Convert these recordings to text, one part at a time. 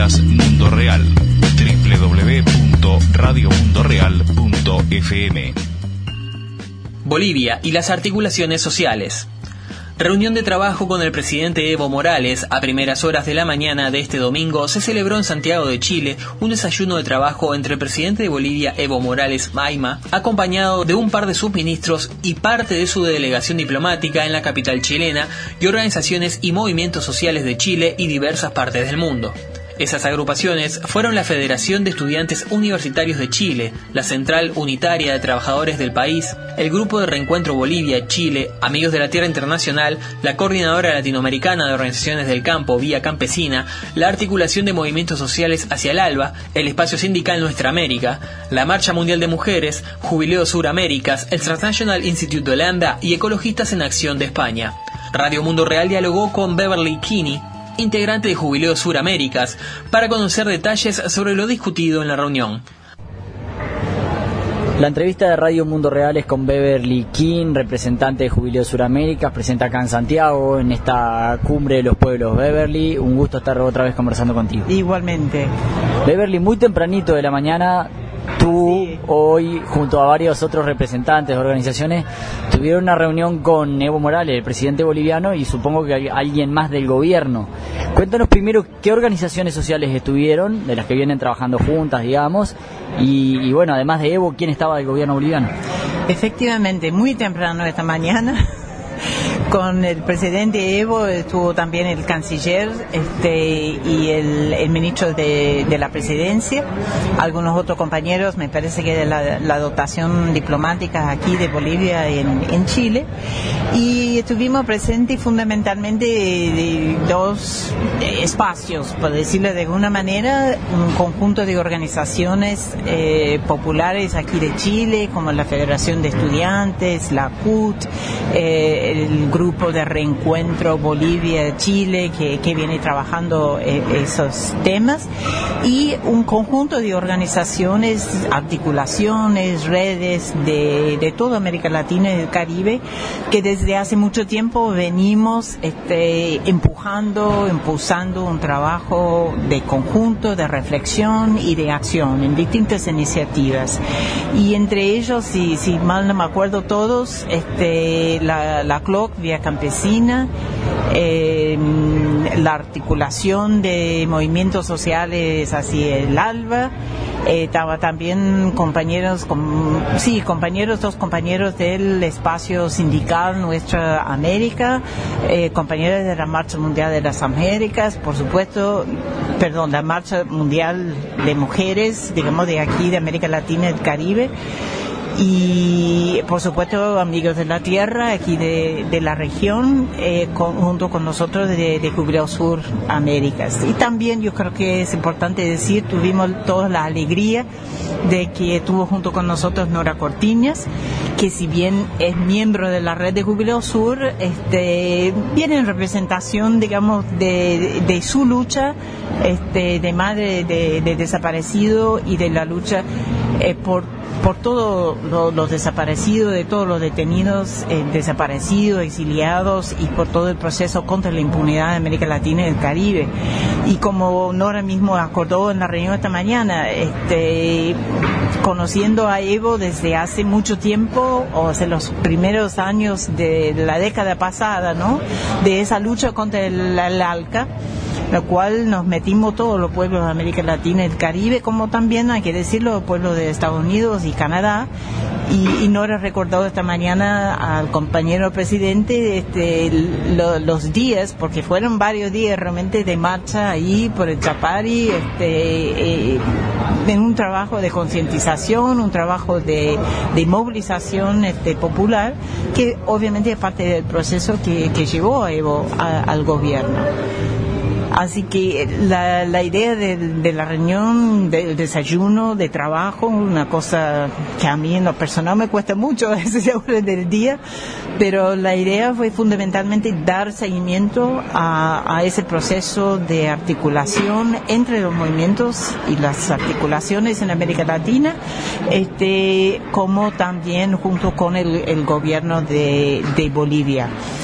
Escuchas Mundo Real, www.radiomundoreal.fm. Bolivia y las articulaciones sociales. Reunión de trabajo con el presidente Evo Morales. A primeras horas de la mañana de este domingo se celebró en Santiago de Chile un desayuno de trabajo entre el presidente de Bolivia, Evo Morales Maima, acompañado de un par de sus ministros y parte de su delegación diplomática en la capital chilena y organizaciones y movimientos sociales de Chile y diversas partes del mundo. Esas agrupaciones fueron la Federación de Estudiantes Universitarios de Chile, la Central Unitaria de Trabajadores del país, el Grupo de Reencuentro Bolivia-Chile, Amigos de la Tierra Internacional, la Coordinadora Latinoamericana de Organizaciones del Campo, Vía Campesina, la Articulación de Movimientos Sociales hacia el ALBA, el Espacio Sindical Nuestra América, la Marcha Mundial de Mujeres, Jubileo Sur Américas, el Transnational Institute de Holanda y Ecologistas en Acción de España. Radio Mundo Real dialogó con Beverly Kinney, integrante de Jubileo Sur Américas, para conocer detalles sobre lo discutido en la reunión. La entrevista de Radio Mundo Real es con Beverly King, representante de Jubileo Suraméricas, presente acá en Santiago, en esta cumbre de los pueblos. Beverly, un gusto estar otra vez conversando contigo. Igualmente. Beverly, muy tempranito de la mañana, tú hoy, junto a varios otros representantes de organizaciones, tuvieron una reunión con Evo Morales, el presidente boliviano, y supongo que hay alguien más del gobierno. Cuéntanos primero qué organizaciones sociales estuvieron, de las que vienen trabajando juntas, digamos, y bueno, además de Evo, ¿quién estaba del gobierno boliviano? Efectivamente, muy temprano esta mañana. Con el presidente Evo estuvo también el canciller y el ministro de la presidencia, algunos otros compañeros, me parece que de la dotación diplomática aquí de Bolivia en Chile, y estuvimos presentes fundamentalmente de dos espacios, por decirlo de alguna manera, un conjunto de organizaciones populares aquí de Chile, como la Federación de Estudiantes, la CUT, el Grupo de Reencuentro Bolivia-Chile que viene trabajando esos temas, y un conjunto de organizaciones, articulaciones, redes de toda América Latina y el Caribe, que desde hace mucho tiempo venimos impulsando un trabajo de conjunto, de reflexión y de acción en distintas iniciativas, y entre ellos, si mal no me acuerdo todos, la CLOC, Vía Campesina, la articulación de movimientos sociales hacia el ALBA, estaba también dos compañeros del espacio sindical Nuestra América, compañeros de la Marcha Mundial de las Américas, la Marcha Mundial de Mujeres, digamos, de aquí, de América Latina y el Caribe, y por supuesto Amigos de la Tierra aquí de la región, junto con nosotros de Jubileo Sur Américas. Y también yo creo que es importante decir, tuvimos toda la alegría de que estuvo junto con nosotros Nora Cortiñas, que si bien es miembro de la red de Jubileo Sur, viene en representación, digamos, de su lucha de madre de desaparecido, y de la lucha por todos los desaparecidos, de todos los detenidos, desaparecidos, exiliados, y por todo el proceso contra la impunidad de América Latina y el Caribe. Y como Nora mismo acordó en la reunión esta mañana, conociendo a Evo desde hace mucho tiempo, o sea, los primeros años de la década pasada, ¿no?, de esa lucha contra el ALCA, la cual nos metimos todos los pueblos de América Latina y el Caribe, como también, hay que decirlo, los pueblos de Estados Unidos y Canadá. Y Nora recordó esta mañana al compañero presidente los días, porque fueron varios días realmente de marcha ahí por el Chapari, en un trabajo de concientización, un trabajo de movilización popular, que obviamente es parte del proceso que llevó a Evo al gobierno. Así que la idea de la reunión, del desayuno, de trabajo, una cosa que a mí en lo personal me cuesta mucho a esas horas del día, pero la idea fue fundamentalmente dar seguimiento a ese proceso de articulación entre los movimientos y las articulaciones en América Latina, como también junto con el gobierno de Bolivia.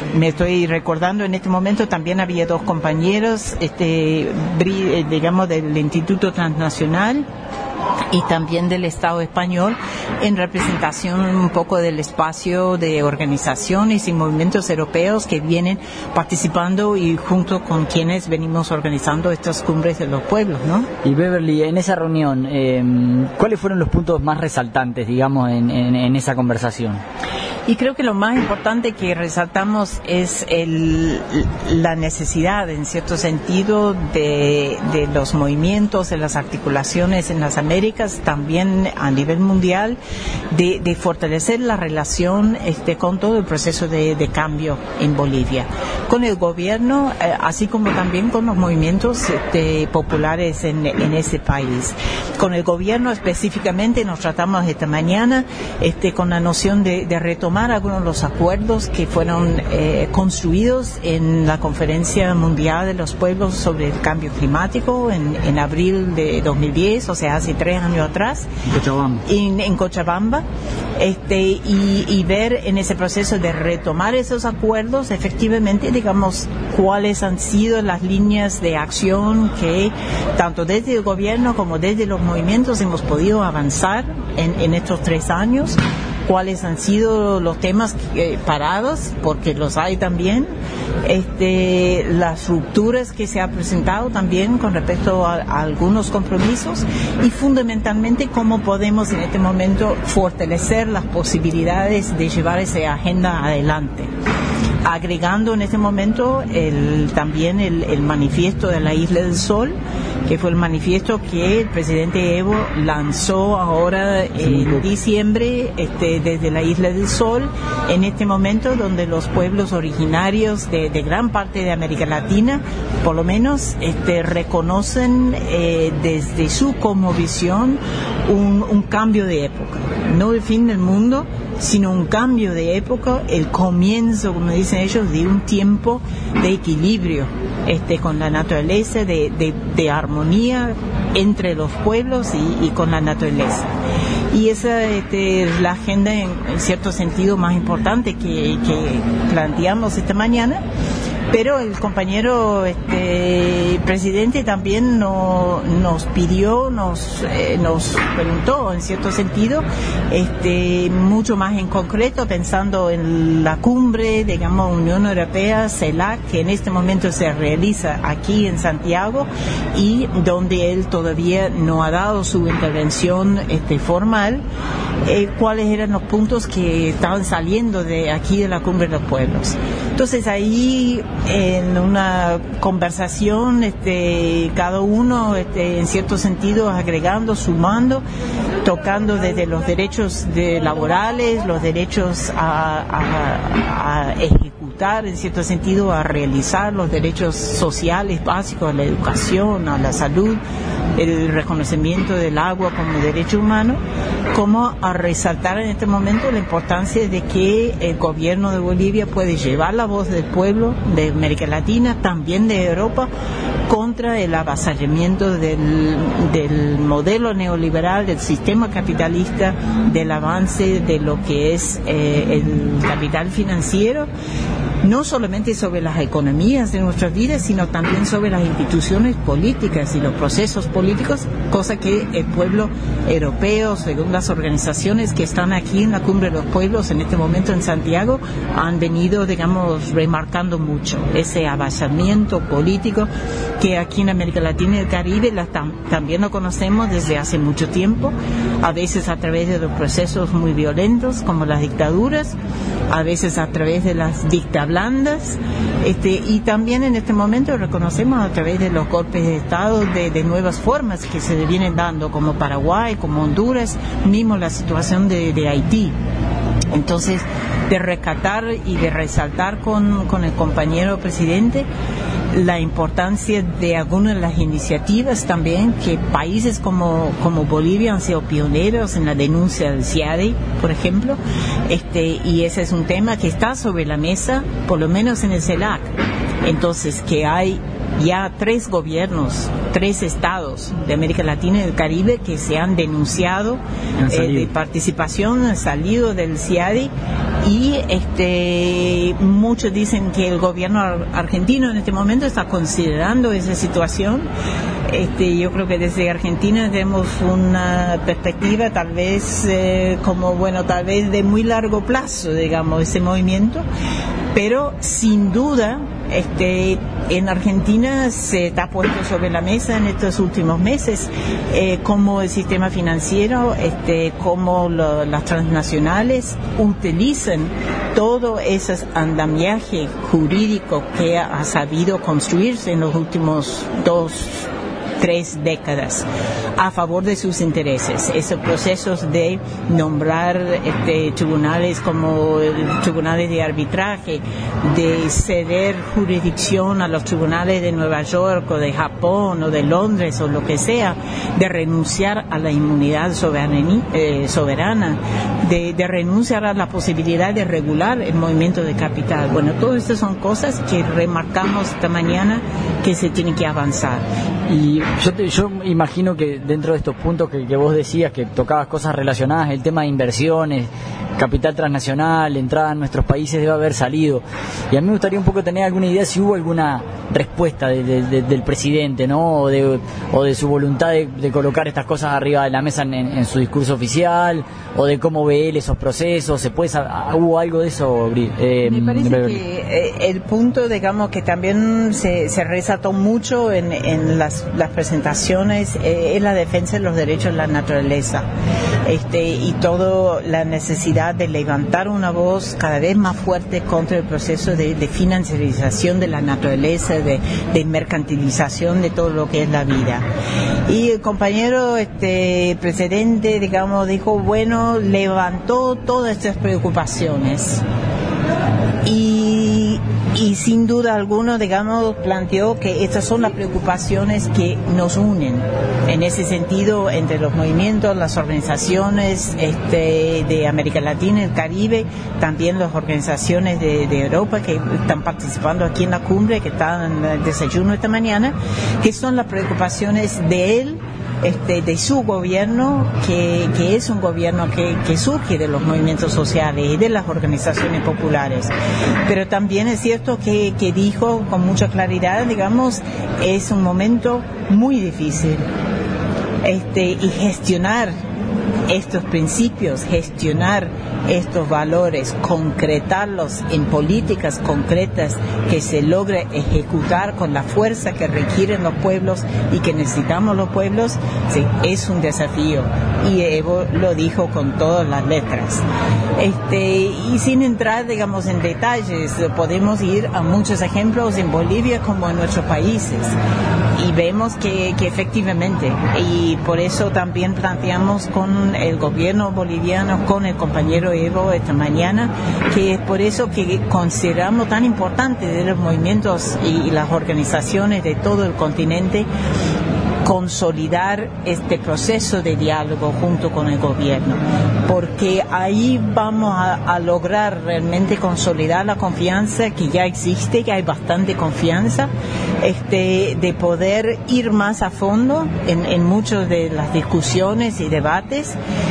Me estoy recordando en este momento también había 2 compañeros, digamos, del Instituto Transnacional y también del Estado español, en representación un poco del espacio de organizaciones y movimientos europeos que vienen participando y junto con quienes venimos organizando estas cumbres de los pueblos, ¿no? Y Beverly, en esa reunión, ¿cuáles fueron los puntos más resaltantes, digamos, en esa conversación? Y creo que lo más importante que resaltamos es la necesidad, en cierto sentido, de los movimientos, de las articulaciones en las Américas, también a nivel mundial, de fortalecer la relación con todo el proceso de cambio en Bolivia, con el gobierno, así como también con los movimientos populares en ese país. Con el gobierno específicamente nos tratamos esta mañana con la noción de retomar algunos de los acuerdos que fueron construidos en la Conferencia Mundial de los Pueblos sobre el Cambio Climático en abril de 2010, o sea, hace 3 años atrás, en Cochabamba, y ver en ese proceso de retomar esos acuerdos, efectivamente, digamos, cuáles han sido las líneas de acción que tanto desde el gobierno como desde los movimientos hemos podido avanzar en estos 3 años. Cuáles han sido los temas parados, porque los hay también, las rupturas que se ha presentado también con respecto a algunos compromisos, y fundamentalmente cómo podemos en este momento fortalecer las posibilidades de llevar esa agenda adelante. Agregando en este momento también el manifiesto de la Isla del Sol, que fue el manifiesto que el presidente Evo lanzó ahora en diciembre desde la Isla del Sol, en este momento donde los pueblos originarios de gran parte de América Latina, por lo menos, reconocen desde su cosmovisión un cambio de época, no el fin del mundo, sino un cambio de época, el comienzo, como dicen ellos, de un tiempo de equilibrio con la naturaleza, de armonía entre los pueblos y con la naturaleza. Y esa es la agenda en cierto sentido más importante que planteamos esta mañana. Pero el compañero presidente también nos pidió, nos preguntó en cierto sentido, mucho más en concreto, pensando en la cumbre, digamos, Unión Europea, CELAC, que en este momento se realiza aquí en Santiago y donde él todavía no ha dado su intervención formal, cuáles eran los puntos que estaban saliendo de aquí de la Cumbre de los Pueblos. Entonces ahí, en una conversación, cada uno en cierto sentido agregando, sumando, tocando desde los derechos laborales, los derechos a ejecutar, en cierto sentido a realizar los derechos sociales básicos, a la educación, a la salud, el reconocimiento del agua como derecho humano, como a resaltar en este momento la importancia de que el gobierno de Bolivia puede llevar la voz del pueblo de América Latina, también de Europa, contra el avasallamiento del modelo neoliberal, del sistema capitalista, del avance de lo que es el capital financiero, no solamente sobre las economías de nuestras vidas, sino también sobre las instituciones políticas y los procesos políticos, cosa que el pueblo europeo, según las organizaciones que están aquí en la Cumbre de los Pueblos en este momento en Santiago, han venido, digamos, remarcando mucho ese avasallamiento político que aquí en América Latina y el Caribe también lo conocemos desde hace mucho tiempo, a veces a través de los procesos muy violentos como las dictaduras, a veces a través de las dictablandas, y también en este momento reconocemos a través de los golpes de Estado de nuevas formas que se vienen dando, como Paraguay, como Honduras, mismo la situación de Haití. Entonces, de rescatar y de resaltar con el compañero presidente la importancia de algunas de las iniciativas también que países como Bolivia han sido pioneros en la denuncia del CIADI, por ejemplo, y ese es un tema que está sobre la mesa, por lo menos en el CELAC. Entonces, que hay ya 3 gobiernos, 3 estados de América Latina y del Caribe que se han denunciado de participación, han salido del CIADI, y muchos dicen que el gobierno argentino en este momento está considerando esa situación. Yo creo que desde Argentina tenemos una perspectiva tal vez tal vez de muy largo plazo, digamos, ese movimiento, pero sin duda en Argentina se está puesto sobre la mesa en estos últimos meses cómo el sistema financiero, cómo las transnacionales utilizan todo ese andamiaje jurídico que ha sabido construirse en los últimos 2-3 décadas a favor de sus intereses. Esos procesos de nombrar tribunales como tribunales de arbitraje, de ceder jurisdicción a los tribunales de Nueva York o de Japón o de Londres o lo que sea, de renunciar a la inmunidad soberana, de renunciar a la posibilidad de regular el movimiento de capital. Bueno, todas estas son cosas que remarcamos esta mañana que se tienen que avanzar. Y yo imagino que dentro de estos puntos que vos decías, que tocabas cosas relacionadas, el tema de inversiones, capital transnacional, entrada en nuestros países, debe haber salido. Y a mí me gustaría un poco tener alguna idea si hubo alguna respuesta del presidente, ¿no? O de su voluntad de colocar estas cosas arriba de la mesa en su discurso oficial, o de cómo ve él esos procesos. ¿Hubo algo de eso? Me parece que el punto, digamos, que también se resaltó mucho en las presentaciones es la defensa de los derechos de la naturaleza, y toda la necesidad de levantar una voz cada vez más fuerte contra el proceso de financiarización de la naturaleza, de mercantilización de todo lo que es la vida. Y el compañero presidente, digamos, dijo, bueno, levantó todas estas preocupaciones y sin duda alguna, digamos, planteó que estas son las preocupaciones que nos unen en ese sentido entre los movimientos, las organizaciones de América Latina y el Caribe, también las organizaciones de Europa que están participando aquí en la cumbre, que están en el desayuno esta mañana, que son las preocupaciones de él, de su gobierno, que es un gobierno que surge de los movimientos sociales y de las organizaciones populares. Pero también es cierto que dijo con mucha claridad, digamos, es un momento muy difícil, y gestionar estos principios, gestionar estos valores, concretarlos en políticas concretas que se logre ejecutar con la fuerza que requieren los pueblos y que necesitamos los pueblos, sí, es un desafío. Y Evo lo dijo con todas las letras. Y sin entrar, digamos, en detalles, podemos ir a muchos ejemplos en Bolivia como en nuestros países. Y vemos que efectivamente, y por eso también planteamos con el gobierno boliviano, con el compañero Evo esta mañana, que es por eso que consideramos tan importante de los movimientos y las organizaciones de todo el continente consolidar este proceso de diálogo junto con el gobierno, porque ahí vamos a lograr realmente consolidar la confianza que ya existe, que hay bastante confianza, de poder ir más a fondo en muchas de las discusiones y debates,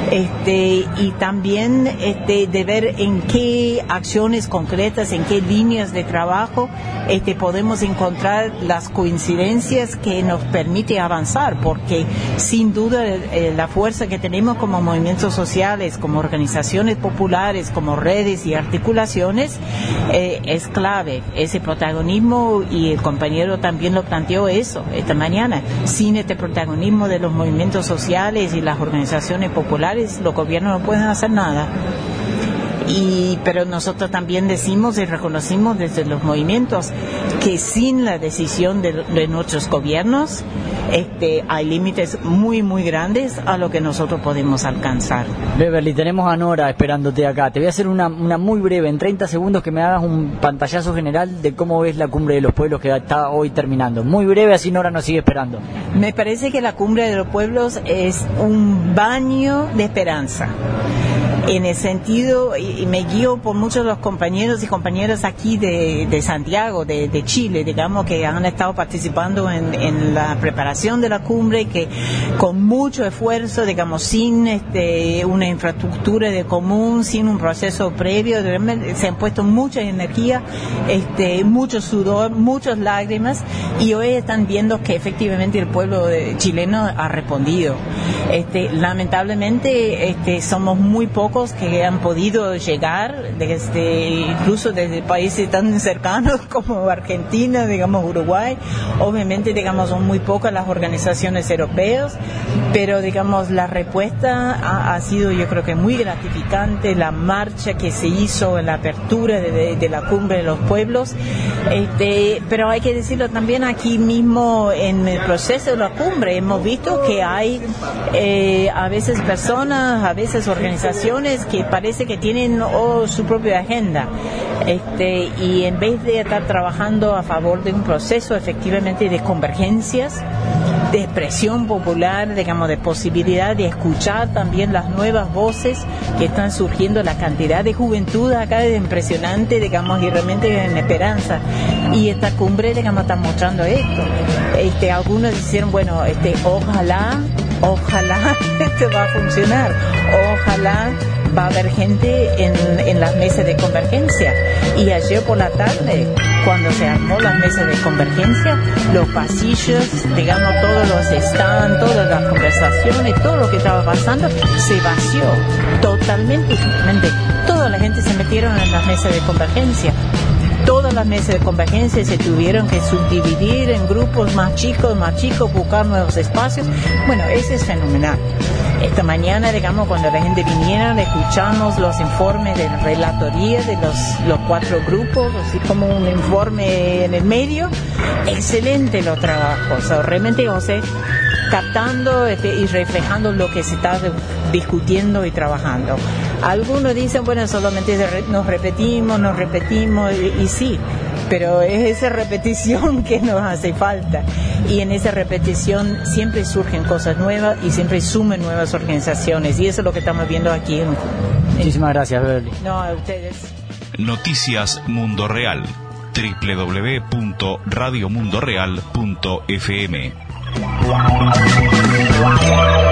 y también de ver en qué acciones concretas, en qué líneas de trabajo podemos encontrar las coincidencias que nos permite avanzar, porque sin duda la fuerza que tenemos como movimientos sociales, como organizaciones populares, como redes y articulaciones, es clave ese protagonismo, y el compañero también lo planteó eso esta mañana. Sin este protagonismo de los movimientos sociales y las organizaciones populares, los gobiernos no pueden hacer nada. Pero nosotros también decimos y reconocimos desde los movimientos que sin la decisión de nuestros gobiernos hay límites muy muy grandes a lo que nosotros podemos alcanzar. Beverly, tenemos a Nora esperándote acá. Te voy a hacer una muy breve, en 30 segundos, que me hagas un pantallazo general de cómo ves la Cumbre de los Pueblos que está hoy terminando. Muy breve, así Nora nos sigue esperando. Me parece que la Cumbre de los Pueblos es un baño de esperanza. en el sentido, y me guío por muchos de los compañeros y compañeras aquí de Santiago, de Chile, digamos, que han estado participando en la preparación de la cumbre, que con mucho esfuerzo, digamos, sin una infraestructura de común, sin un proceso previo, se han puesto mucha energía, mucho sudor, muchas lágrimas, y hoy están viendo que efectivamente el pueblo chileno ha respondido. Lamentablemente somos muy pocos que han podido llegar, incluso desde países tan cercanos como Argentina, digamos Uruguay. Obviamente, digamos, son muy pocas las organizaciones europeas, pero digamos la respuesta ha sido, yo creo que muy gratificante. La marcha que se hizo en la apertura de la cumbre de los pueblos, pero hay que decirlo también aquí mismo en el proceso de la cumbre, hemos visto que hay a veces personas, a veces organizaciones que parece que tienen su propia agenda, y en vez de estar trabajando a favor de un proceso efectivamente de convergencias, de expresión popular, digamos, de posibilidad de escuchar también las nuevas voces que están surgiendo, la cantidad de juventud acá es impresionante, digamos, y realmente en esperanza. Y esta cumbre, digamos, está mostrando esto. Algunos dijeron, bueno, ojalá esto va a funcionar, ojalá va a haber gente en las mesas de convergencia. Y ayer por la tarde, cuando se armó las mesas de convergencia, los pasillos, digamos, todos los stands, todas las conversaciones, todo lo que estaba pasando, se vació totalmente. Toda la gente se metieron en las mesas de convergencia. Todas las mesas de convergencia se tuvieron que subdividir en grupos más chicos, buscar nuevos espacios. Bueno, eso es fenomenal. Esta mañana, digamos, cuando la gente viniera, escuchamos los informes de relatoría de los 4 grupos, así como un informe en el medio. Excelente los trabajos. O sea, realmente, José, captando y reflejando lo que se está discutiendo y trabajando. Algunos dicen, bueno, solamente nos repetimos, y sí, pero es esa repetición que nos hace falta, y en esa repetición siempre surgen cosas nuevas y siempre suman nuevas organizaciones, y eso es lo que estamos viendo aquí. Muchísimas gracias, Beverly. No, a ustedes. Noticias Mundo Real, www.radiomundoreal.fm.